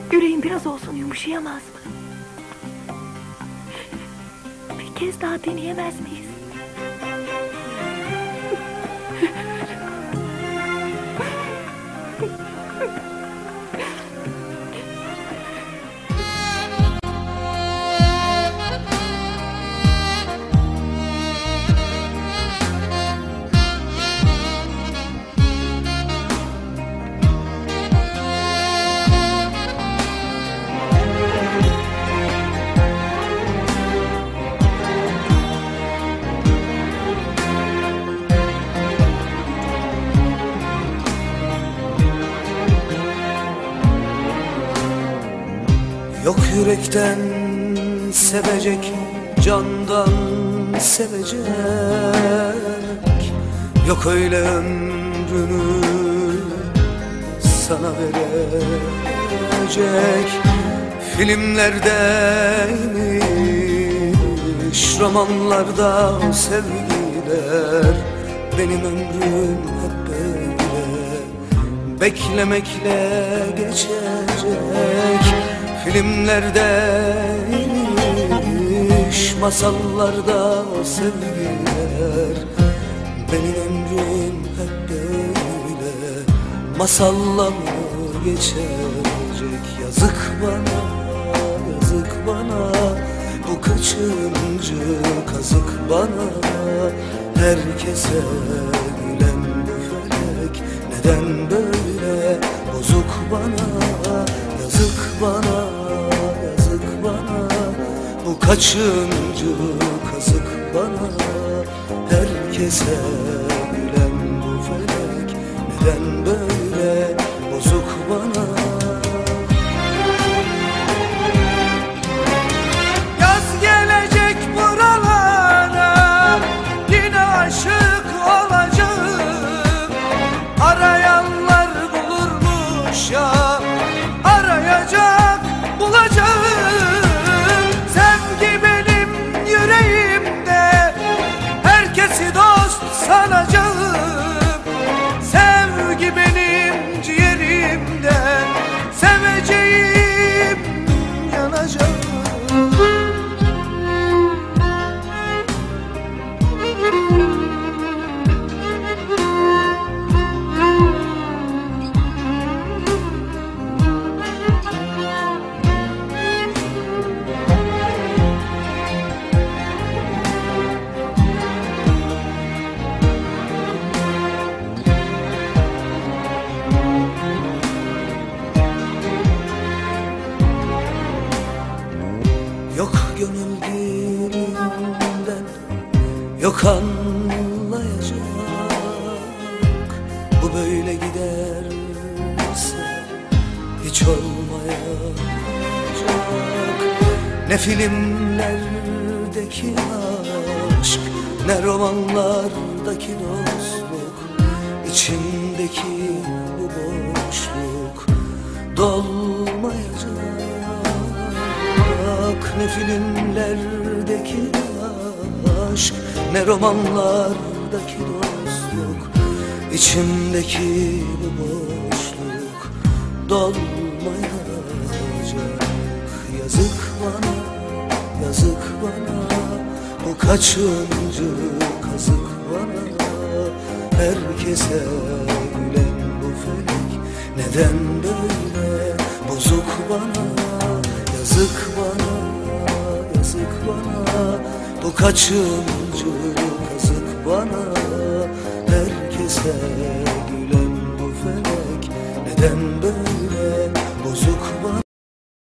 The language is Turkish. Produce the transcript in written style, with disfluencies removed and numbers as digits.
Yüreğim biraz olsun yumuşayamaz mı? Bir kez daha deneyemez miyiz? Yok yürekten sevecek, candan sevecek. Yok öyle ömrünü sana verecek. Filmlerdeymiş, romanlarda o sevgiler. Benim ömrüm hep böyle beklemekle geçecek. Filmlerdeymiş, masallarda o sevgiler. Benim ömrüm hep böyle masalla mı geçecek? Yazık bana, yazık bana, bu kaçıncı kazık bana. Herkese gülen bu felek neden böyle bozuk bana? Yazık bana, yazık bana, bu kaçıncı kazık bana. Herkese gülen bu felek neden böyle bozuk bana? Yaz gelecek buralara, yine aşık olacağım. Arayanlar bulurmuş ya, arayacak bulacağım. Sevgi benim yüreğimde, herkesi dost sanacağım. Sevgi benim ciğerimde, seveceğim yanacağım. Yok gönül dilinden, yok anlayacak. Bu böyle giderse hiç olmayacak. Ne filmlerdeki aşk, ne romanlardaki dostluk. İçimdeki bu boşluk dolmayacak. Ne filmlerdeki aşk, ne romanlardaki dostluk. İçimdeki bu boşluk dolmayacak. Yazık bana, yazık bana, bu kaçıncı kazık bana. Herkese gülen bu felek neden böyle bozuk bana? Yazık bana, yazık bana, bu kaçıncı kazık bana. Herkese gülen bu felek neden böyle